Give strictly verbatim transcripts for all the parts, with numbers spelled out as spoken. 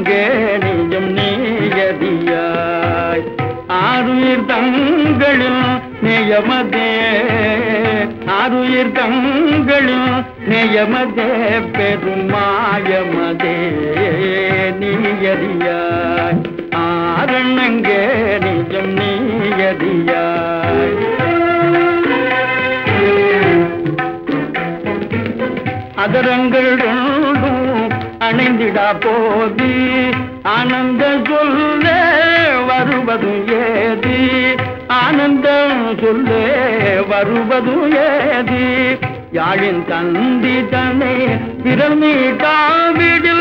ஆரணங்கே நிஜம் நீயதியாய் ஆருயிர் தங்களில் நேயமதே ஆருயிர் தங்களில் நேயமதே பெருமாயமதே நீயதியாய் ஆரணங்கே நிஜம் நீயதியாய் அதரங்கள் ரெண்டும் அணைந்திடா போதி ஆனந்த சொல்லே வருவதும் ஏதி ஆனந்தம் சொல்லே வருவதும் ஏதி யாழின் தந்தி தன்னை விரல் மீட்டாவிடில்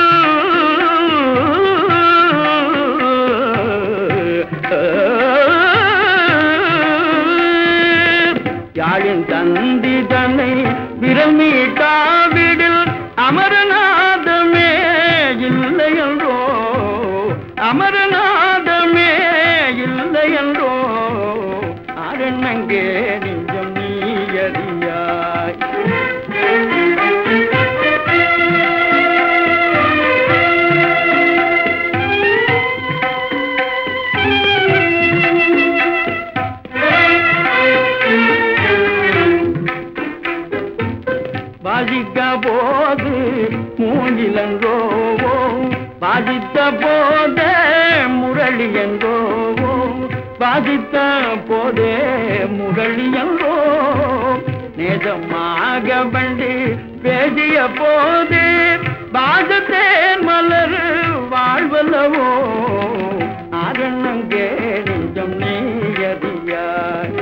யாழின் தந்தி தன்னை விரல் மீட்டாவிடில் அமரநாதமே இல்லை என்றோ அமரநாதமே இல்லை என்றோ ஆரணங்கே நிஜம் நீயதியாய் வாசிக்க போது மூங்கிலன்றோ வாசித்த போதே முரளி என்றோ வாசித்த போதே முரளி என்றோ நேசமாக வண்டி பேசிய போது பாசத்தேன் மலர் வாழ்வல்லவோ ஆரணங்கே நிஜம் நீயதியாய்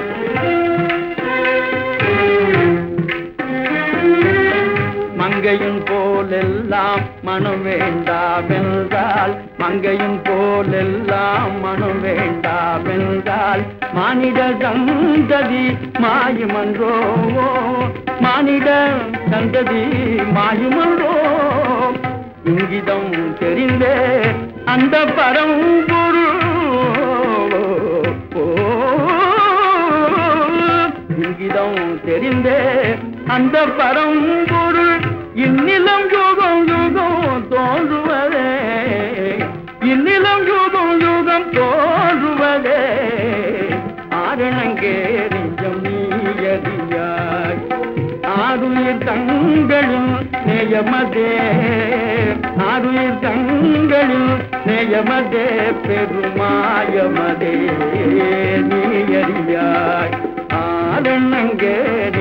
மங்கையும் போலெல்லாம் மனம் வேண்டாவென்றால் மங்கையும் போலெல்லாம் மனம் வேண்டாவென்றால் மானிட சந்ததி மாயுமன்றோ மானிட சந்ததி மாயுமன்றோ இங்கிதம் தெரிந்தே அந்த பரம்பொருள் இங்கிதம் தெரிந்தே அந்த பரம்பொருள் இந்நிலம் யுகம் யுகம் தோன்றுவதே இந்நிலம் யுகம் யுகம் தோன்றுவதே ஆரணங்கே நிஜம் நீயதியாய் ஆருயிர் தங்களில் நேயமதே ஆருயிர் தங்களில் நேயமதே பெருமாயமதே நீயறியாய் ஆரணங்கே